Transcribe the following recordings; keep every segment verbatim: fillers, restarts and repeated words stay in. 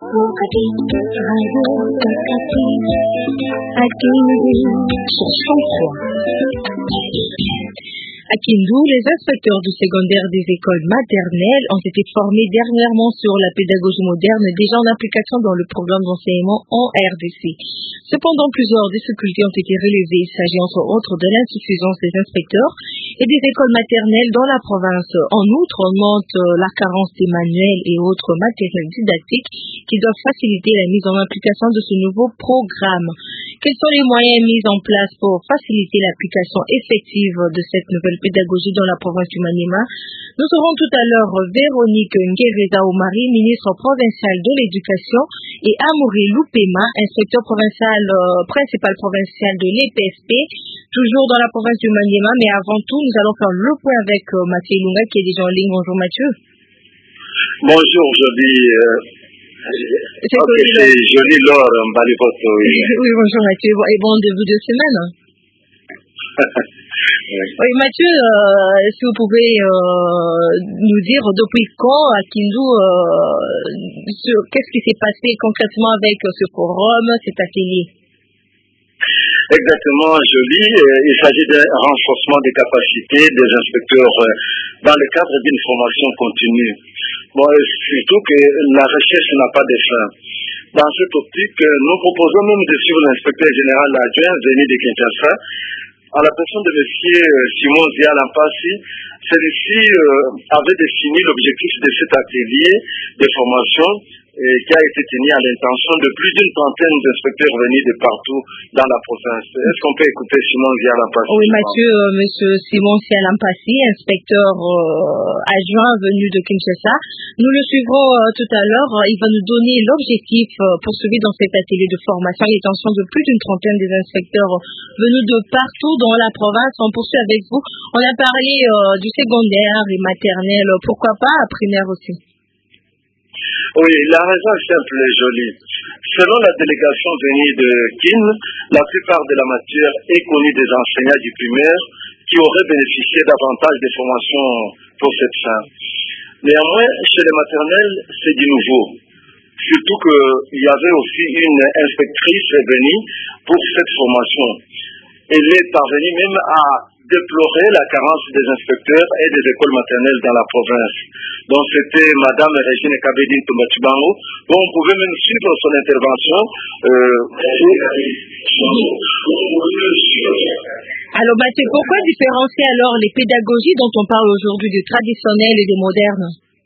À Kindu, les inspecteurs du secondaire des écoles maternelles ont été formés dernièrement sur la pédagogie moderne déjà en application dans le programme d'enseignement en R D C. Cependant, plusieurs difficultés ont été relevées. Il s'agit entre autres de l'insuffisance des inspecteurs et des écoles maternelles dans la province. En outre, on montre la carence des manuels et autres matériels didactiques qui doivent faciliter la mise en application de ce nouveau programme. Quels sont les moyens mis en place pour faciliter l'application effective de cette nouvelle pédagogie dans la province du Maniema? Nous aurons tout à l'heure Véronique Ngereza Omari, ministre provincial de l'éducation, et Amoury Loupema, inspecteur provincial, euh, principal provincial de l'E P S P, toujours dans la province du Maniema. Mais avant tout, nous allons faire le point avec euh, Mathieu Lunga qui est déjà en ligne. Bonjour Mathieu. Bonjour, je dis... Euh... C'est okay, c'est joli Laure Mbalivoto. Oui. Oui, bonjour Mathieu, et bon début de semaine. Oui. Oui, Mathieu, euh, si vous pouvez euh, nous dire depuis quand à Kindu, euh, ce, qu'est-ce qui s'est passé concrètement avec euh, ce forum, cet atelier? Exactement, joli. Il s'agit d'un renforcement des capacités des inspecteurs dans le cadre d'une formation continue. Bon, surtout que la recherche n'a pas de fin. Dans cette optique, nous proposons même de suivre l'inspecteur général adjoint venu de Kinshasa, à la personne de M. Simon Zia Lampassi. Celui-ci euh, avait défini l'objectif de cet atelier de formation et qui a été tenu à l'intention de plus d'une trentaine d'inspecteurs venus de partout dans la province. Est-ce qu'on peut écouter Simon Zia Lampassi? Oui, Mathieu, euh, M. Simon Zia Lampassi, inspecteur euh, adjoint venu de Kinshasa. Nous le suivrons euh, tout à l'heure. Il va nous donner l'objectif euh, poursuivi dans cet atelier de formation à l'intention de plus d'une trentaine des inspecteurs venus de partout dans la province. On poursuit avec vous. On a parlé euh, du secondaire et maternel. Pourquoi pas à primaire aussi? Oui, la raison est simple et jolie. Selon la délégation venue de Kin, la plupart de la matière est connue des enseignants du primaire qui auraient bénéficié davantage de formations pour cette fin. Néanmoins, chez les maternelles, c'est du nouveau. Surtout qu'il y avait aussi une inspectrice venue pour cette formation. Elle est parvenue même à déplorer la carence des inspecteurs et des écoles maternelles dans la province. Donc c'était Madame Régine Kabedine Tombatibango, dont on pouvait même suivre son intervention. Euh, alors Mathieu, pourquoi différencier alors les pédagogies dont on parle aujourd'hui, des traditionnelles et des modernes?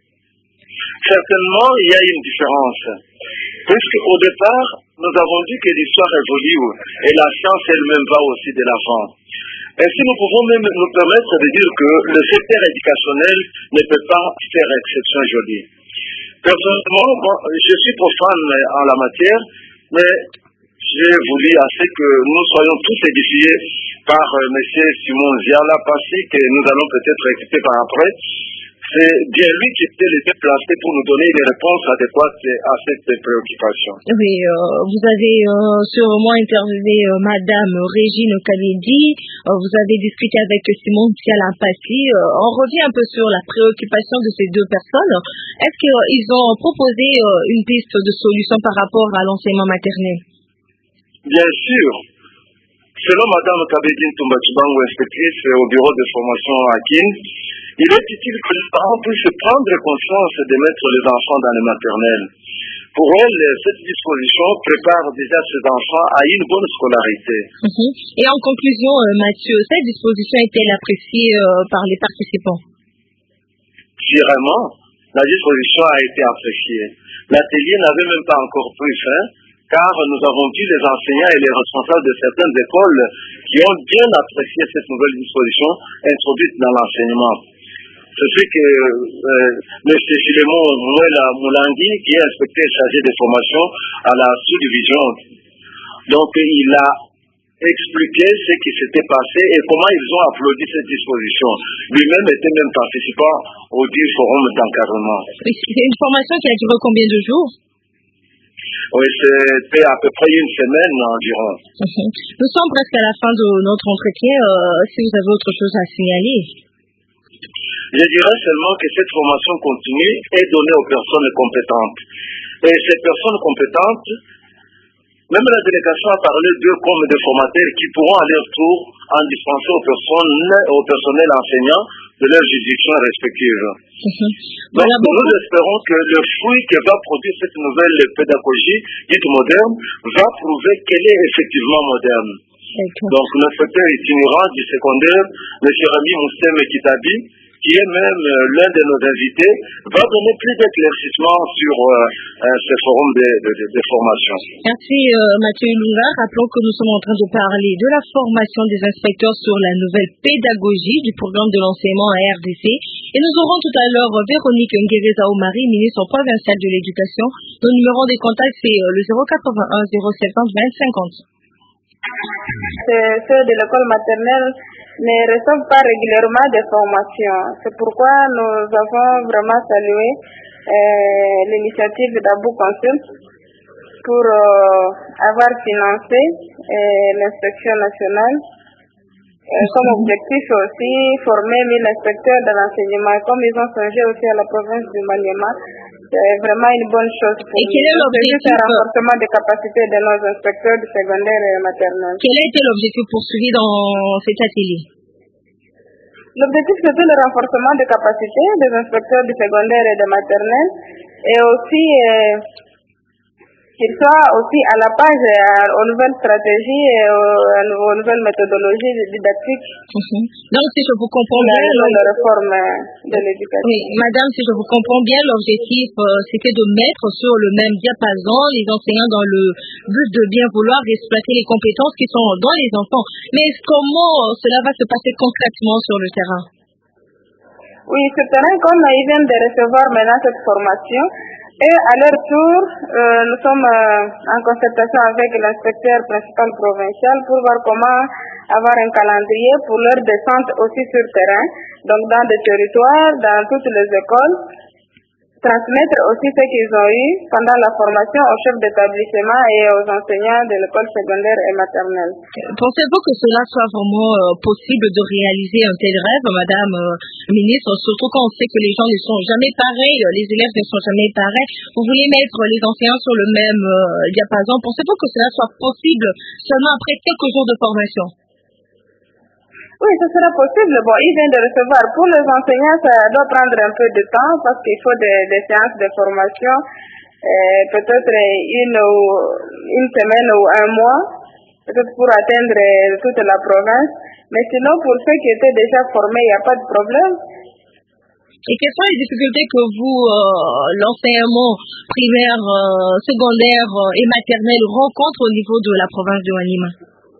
Certainement, il y a une différence. Puisqu'au départ, nous avons dit que l'histoire évolue et la science elle-même va aussi de l'avant. Ainsi, nous pouvons même nous permettre de dire que le secteur éducationnel ne peut pas faire exception aujourd'hui. Personnellement, bon, je suis profane en la matière, mais j'ai voulu assez que nous soyons tous édifiés par euh, M. Simon Zia Lampassi, que nous allons peut-être écouter par après. C'est bien lui qui était le mieux placé pour nous donner des réponses adéquates à cette préoccupation. Oui, euh, vous avez euh, sûrement interviewé euh, Madame Régine Kaledi, euh, vous avez discuté avec Simon Zia Lampassi. Euh, on revient un peu sur la préoccupation de ces deux personnes. Est-ce qu'ils euh, ont proposé euh, une piste de solution par rapport à l'enseignement maternel? Bien sûr. Selon Madame Kabedine Tombatibango, inspectrice au bureau de formation à Kin, il est utile que les parents puissent prendre conscience de mettre les enfants dans les maternelles. Pour elle, cette disposition prépare déjà ces enfants à une bonne scolarité. Mm-hmm. Et en conclusion, euh, Mathieu, cette disposition est-elle appréciée euh, par les participants? Vraiment, la disposition a été appréciée. L'atelier n'avait même pas encore pris fin, car nous avons vu les enseignants et les responsables de certaines écoles qui ont bien apprécié cette nouvelle disposition introduite dans l'enseignement. Ce fait que euh, M. Filemon Mouela Moulangui, qui est inspecteur chargé des formations à la sous-division, donc il a expliqué ce qui s'était passé et comment ils ont applaudi cette disposition. Lui-même était même participant au dit forum d'encadrement. C'est une formation qui a duré combien de jours? Oui, c'était à peu près une semaine environ. Uh-huh. Nous sommes presque à la fin de notre entretien. Euh, si vous avez autre chose à signaler? Je dirais seulement que cette formation continue est donnée aux personnes compétentes. Et ces personnes compétentes, même la délégation a parlé d'eux comme des formateurs qui pourront à leur tour en dispenser aux personnes, au personnel enseignant de leurs juridictions respectives. Mm-hmm. Donc, voilà, nous beaucoup. espérons que le fruit que va produire cette nouvelle pédagogie dite moderne va prouver qu'elle est effectivement moderne. D'accord. Donc, l'inspecteur itinérant du secondaire, M. Rami Moussem Kitabi, qui est même euh, l'un de nos invités, va donner plus d'éclaircissements sur euh, euh, ce forum de, de, de, de formation. Merci euh, Mathieu Ilunga. Rappelons que nous sommes en train de parler de la formation des inspecteurs sur la nouvelle pédagogie du programme de l'enseignement à R D C. Et nous aurons tout à l'heure Véronique Nguereza Omari, ministre provinciale de l'éducation. Nos numéros des contacts, c'est euh, le zéro quatre-vingt-un zéro soixante vingt cinquante. Ceux de l'école maternelle ne reçoivent pas régulièrement des formations. C'est pourquoi nous avons vraiment salué euh, l'initiative d'Abou Consult pour euh, avoir financé euh, l'inspection nationale. Euh, comme objectif aussi, former mille inspecteurs de l'enseignement. Comme ils ont songé aussi à la province du Maniema, c'est vraiment une bonne chose pour et quel est l'objectif? C'est un renforcement des capacités de nos inspecteurs du secondaire et maternel. Quel a été l'objectif poursuivi dans cet atelier? L'objectif, c'était le renforcement des capacités des inspecteurs du secondaire et de maternel et aussi euh, qu'ils soient aussi à la page euh, aux nouvelles stratégies et aux, aux nouvelles méthodologies didactiques. Mm-hmm. Donc, si je vous comprends bien, la, la réforme de l'éducation. Oui, madame, si je vous comprends bien, l'objectif, euh, c'était de mettre sur le même diapason les enseignants dans le but de bien vouloir exploiter les compétences qui sont dans les enfants. Mais comment cela va se passer concrètement sur le terrain? Oui, ce terrain, comme ils viennent de recevoir maintenant cette formation, et à leur tour, euh, nous sommes euh, en concertation avec l'inspecteur principal provincial pour voir comment avoir un calendrier pour leur descente aussi sur terrain, donc dans des territoires, dans toutes les écoles, transmettre aussi ce qu'ils ont eu pendant la formation aux chefs d'établissement et aux enseignants de l'école secondaire et maternelle. Pensez-vous que cela soit vraiment euh, possible de réaliser un tel rêve, madame euh, ministre, surtout quand on sait que les gens ne sont jamais pareils, les élèves ne sont jamais pareils. Vous voulez mettre les enseignants sur le même euh, diapason. Pensez-vous que cela soit possible seulement après quelques jours de formation? Oui, ce sera possible. Bon, ils viennent de recevoir. Pour les enseignants, ça doit prendre un peu de temps parce qu'il faut des, des séances de formation, euh, peut-être une, ou, une semaine ou un mois, peut-être pour atteindre toute la province. Mais sinon, pour ceux qui étaient déjà formés, il n'y a pas de problème. Et quelles sont les difficultés que vous, euh, l'enseignement primaire, euh, secondaire euh, et maternel rencontre au niveau de la province de Maniema?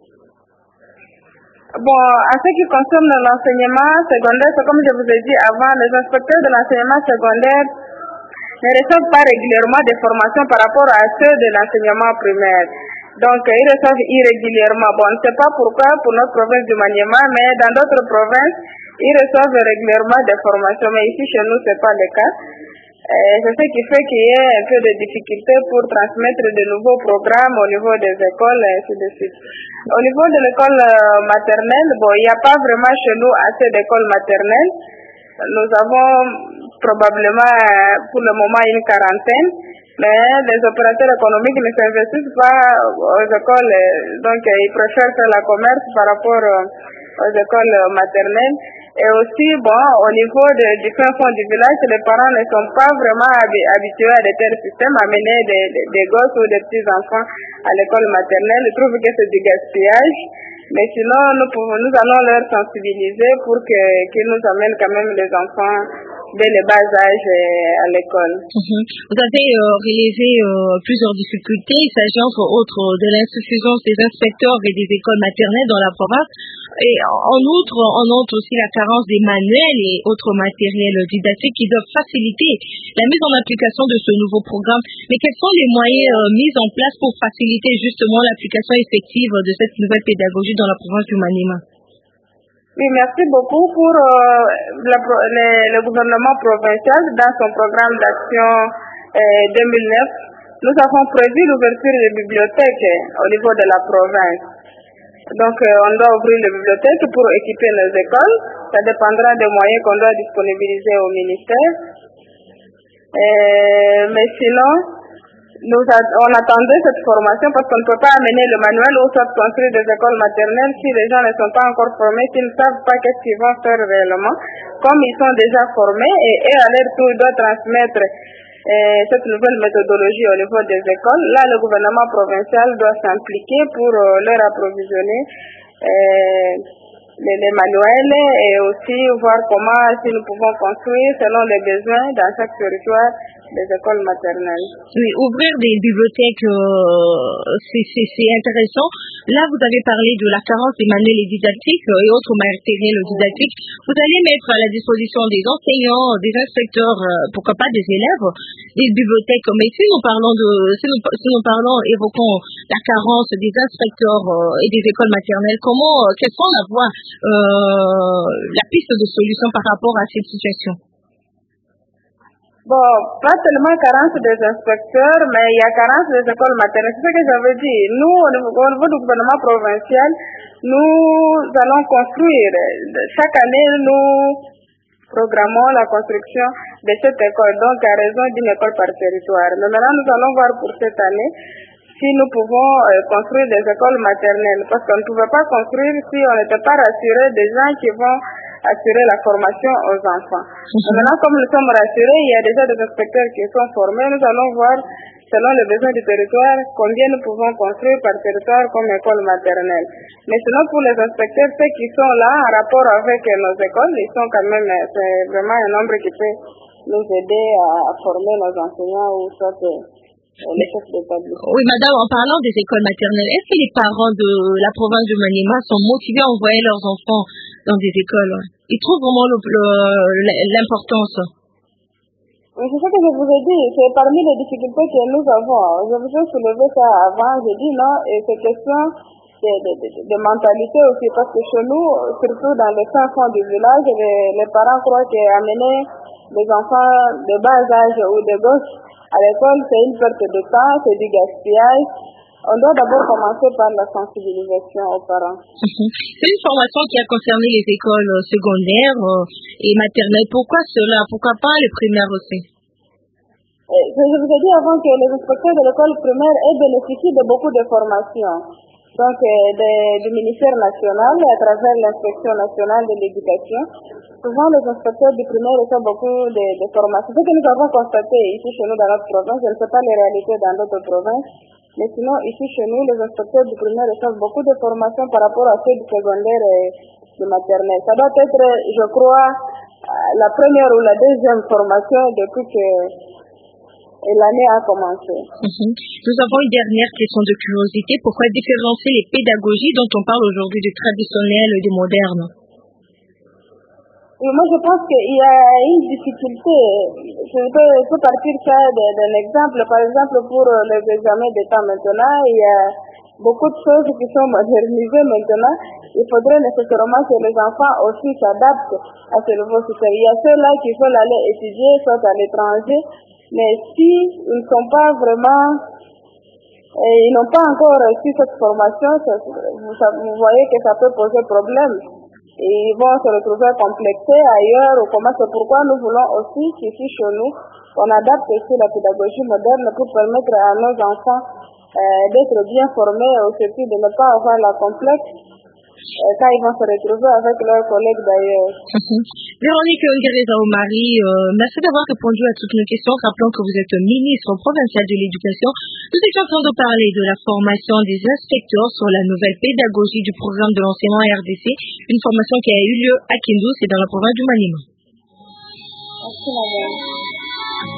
Bon, en ce qui concerne l'enseignement secondaire, c'est comme je vous ai dit avant, les inspecteurs de l'enseignement secondaire ne reçoivent pas régulièrement des formations par rapport à ceux de l'enseignement primaire. Donc, ils reçoivent irrégulièrement. Bon, on ne sait pas pourquoi pour notre province du Maniema, mais dans d'autres provinces, ils reçoivent régulièrement des formations. Mais ici, chez nous, ce n'est pas le cas. Euh, c'est ce qui fait qu'il y ait un peu de difficulté pour transmettre de nouveaux programmes au niveau des écoles, et ainsi de suite. Au niveau de l'école maternelle, bon, il n'y a pas vraiment chez nous assez d'écoles maternelles. Nous avons probablement pour le moment une quarantaine, mais les opérateurs économiques ne s'investissent pas aux écoles, donc ils préfèrent faire la commerce par rapport aux écoles maternelles. Et aussi, bon, au niveau de, du fin fond du village, les parents ne sont pas vraiment habitués à de tels systèmes, à mener des, des, des gosses ou des petits-enfants à l'école maternelle. Ils trouvent que c'est du gaspillage. Mais sinon, nous, pouvons, nous allons leur sensibiliser pour que, qu'ils nous amènent quand même les enfants dès le bas âge à l'école. Mm-hmm. Vous avez euh, relevé euh, plusieurs difficultés. Il s'agit entre autres de l'insuffisance des inspecteurs et des écoles maternelles dans la province. Et en outre, on note aussi la carence des manuels et autres matériels didactiques qui doivent faciliter la mise en application de ce nouveau programme. Mais quels sont les moyens euh, mis en place pour faciliter justement l'application effective de cette nouvelle pédagogie dans la province du Maniema? Oui, merci beaucoup pour euh, le, le, le gouvernement provincial dans son programme d'action euh, deux mille neuf. Nous avons prévu l'ouverture des bibliothèques au niveau de la province. Donc, euh, on doit ouvrir les bibliothèques pour équiper nos écoles. Ça dépendra des moyens qu'on doit disponibiliser au ministère. Euh, mais sinon, nous a- on attendait cette formation parce qu'on ne peut pas amener le manuel ou soit construire des écoles maternelles si les gens ne sont pas encore formés, s'ils ne savent pas qu'est-ce qu'ils vont faire réellement. Comme ils sont déjà formés et, et à leur tour doivent transmettre euh, cette nouvelle méthodologie au niveau des écoles, là le gouvernement provincial doit s'impliquer pour euh, leur approvisionner euh, les, les manuels et aussi voir comment si nous pouvons construire selon les besoins dans chaque territoire des écoles maternelles. Oui, ouvrir des bibliothèques, euh, c'est c'est- c'est intéressant. Là, vous avez parlé de la carence des manuels et didactiques euh, et autres matériels didactiques. Vous allez mettre à la disposition des enseignants, des inspecteurs, euh, pourquoi pas des élèves, des bibliothèques. Mais si nous parlons de, si nous, si nous parlons, évoquons la carence des inspecteurs euh, et des écoles maternelles, comment, euh, quelles sont la voie, euh, la piste de solution par rapport à cette situation? Bon, pas tellement carence des inspecteurs, mais il y a carence des écoles maternelles. C'est ce que j'avais dit. Nous, au niveau, au niveau du gouvernement provincial, nous allons construire. Chaque année, nous programmons la construction de cette école, donc à raison d'une école par territoire. Mais maintenant, nous allons voir pour cette année si nous pouvons euh, construire des écoles maternelles, parce qu'on ne pouvait pas construire si on n'était pas rassuré des gens qui vont assurer la formation aux enfants. Mais maintenant, comme nous sommes rassurés, il y a déjà des inspecteurs qui sont formés, nous allons voir, selon les besoins du territoire, combien nous pouvons construire par territoire comme école maternelle. Mais sinon, pour les inspecteurs, ceux qui sont là en rapport avec euh, nos écoles, ils sont quand même, euh, c'est vraiment un nombre qui peut nous aider à, à former nos enseignants ou soit euh, les chefs d'établissement. Oui, madame, en parlant des écoles maternelles, est-ce que les parents de la province de Maniema sont motivés à envoyer leurs enfants dans des écoles? Ils trouvent vraiment le- le- l'importance. Oui, c'est ce que je vous ai dit, c'est parmi les difficultés que nous avons. Je vous ai soulevé ça avant, j'ai dit non, et c'est question de, de, de, de mentalité aussi, parce que chez nous, surtout dans les fins fonds du village, les, les parents croient qu'amener des enfants de bas âge ou de gauche à l'école, c'est une perte de temps, c'est du gaspillage. On doit d'abord commencer par la sensibilisation aux parents. Mhm. C'est une formation qui a concerné les écoles euh, secondaires euh, et maternelles. Pourquoi cela? Pourquoi pas les primaires aussi? Et je je vous ai dit avant que les inspecteurs de l'école primaire aient bénéficié de beaucoup de formations. Donc, euh, de- du ministère national, à travers l'inspection nationale de l'éducation. Souvent, les inspecteurs du primaire reçoivent beaucoup de, de formations. Ce que nous avons constaté ici chez nous dans notre province, je ne sais pas les réalités dans d'autres provinces, mais sinon, ici chez nous, les inspecteurs du primaire reçoivent beaucoup de formations par rapport à ceux du secondaire et du maternel. Ça doit être, je crois, euh, la première ou la deuxième formation depuis que et l'année a commencé. Mhm. Nous avons une dernière question de curiosité. Pourquoi différencier les pédagogies dont on parle aujourd'hui du traditionnel et du moderne? Et moi, je pense qu'il y a une difficulté. Je peux, je peux partir ça de- d'un exemple. Par exemple, pour euh, les examens d'État maintenant, il y a beaucoup de choses qui sont modernisées maintenant. Il faudrait nécessairement que les enfants aussi s'adaptent à ce nouveau système. Il y a ceux-là qui veulent aller étudier, soit à l'étranger, mais si ils ne sont pas vraiment, et ils n'ont pas encore reçu cette formation, ça- vous, ça- vous voyez que ça peut poser problème. Et ils vont se retrouver complexés ailleurs ou comment. C'est pourquoi nous voulons aussi qu'ici chez nous, on adapte aussi la pédagogie moderne pour permettre à nos enfants euh, d'être bien formés et aussi de ne pas avoir la complexe euh, quand ils vont se retrouver avec leurs collègues d'ailleurs. Mhm. Véronique Ngereza Omari, euh, merci d'avoir répondu à toutes nos questions. Rappelons que vous êtes ministre provincial de l'éducation. Nous étions en train de parler de la formation des inspecteurs sur la nouvelle pédagogie du programme de l'enseignement R D C, une formation qui a eu lieu à Kindu, c'est dans la province du Maniema. Merci madame.